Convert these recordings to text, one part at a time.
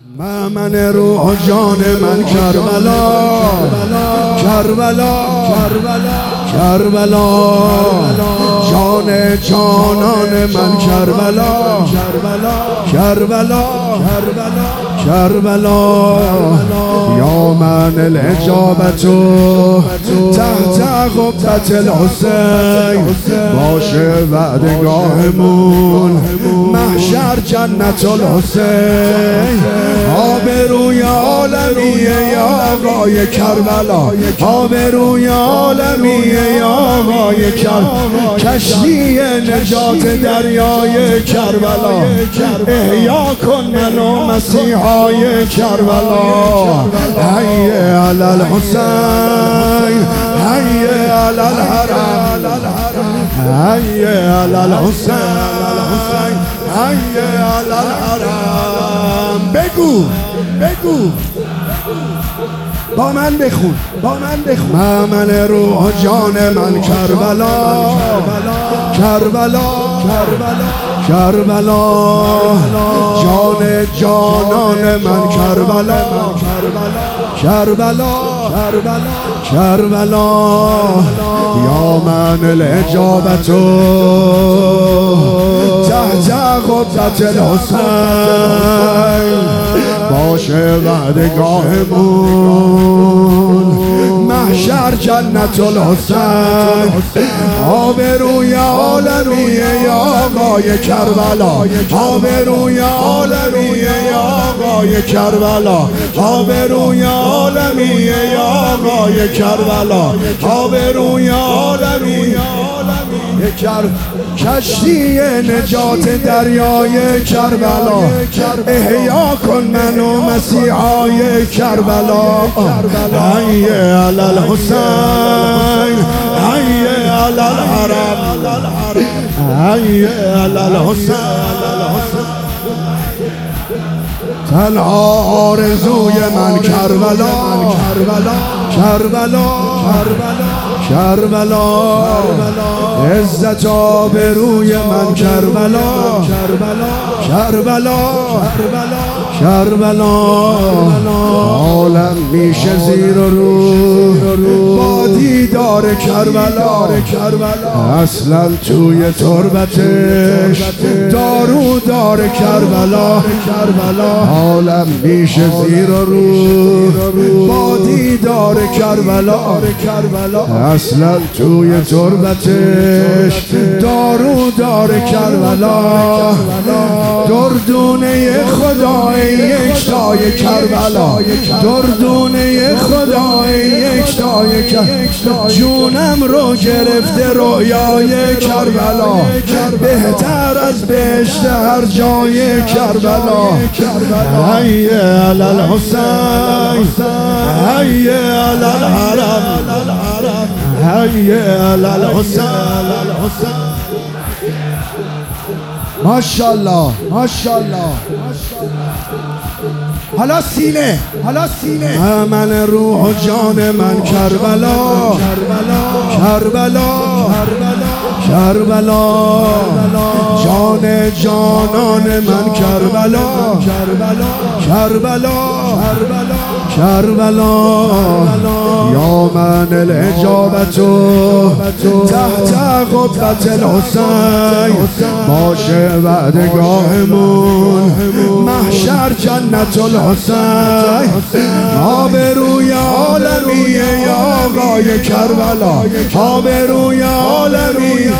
من روح و جان من کربلا کربلا کربلا جان جانان من کربلا کربلا کربلا یا من الاجابت تحت قبة الحسین باشه وعدگاهمون محشر جنت الحسین آبروی عالمیه یا آقای کربلا آبروی عالمیه یا آقای کربلا کشتی نجات دریای کربلا احیا کن منو مسیحای کربلا حی علی الحسین حی علی الحرم حی علی الحسین حی علی الحرم بگو با من بخون من روح جان من کربلا کربلا جان جانان من کربلا یا من الاجابت تحت قبة الحسین باشه وعدگاهمون محشر جنت الحسین آبروی عالمیه یا آقای کربلا آبروی عالمیه یا آقای کربلا آبروی عالمیه یا آقای کربلا آبروی عالمیه کشتی نجات دریای کربلا احیا کن منو مسیحای کربلا حی علی الحسین حی علی الحرم حی علی الحسین تنها آرزوی من کربلا عزت آبروی من کربلا عالم میشه زیر و رو با دیدار کربلا اصلا توی تربتش دارو دار کربلا عالم میشه زیر و رو با دیدار کربلا اصلا توی تربتش دارو دار کربلا دردونه خدای یکتای کربلا دردونه خدای یکتای کربلا جونم رو گرفته رویای کربلا بهتر از بهشت هر جای کربلا حی علی الحسین حی علی الحرم حی علی الحسین ماشاءالله حالا سینه من روح و جان من کربلا جان جانان من کربلا یا من الاجابت تحت قبة الحسین باشه وعدگاهمون محشر جنت الحسین آبروی عالمیه یا آقای کربلا آبروی عالمیه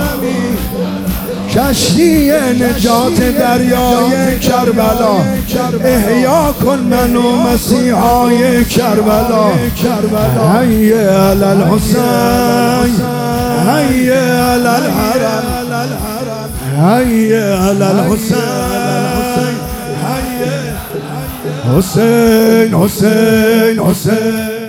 کشتی نجات دریای کربلا احیا کن منو مسیحای کربلا حی علی الحسین حی علی الحرم حی علی الحسین حسین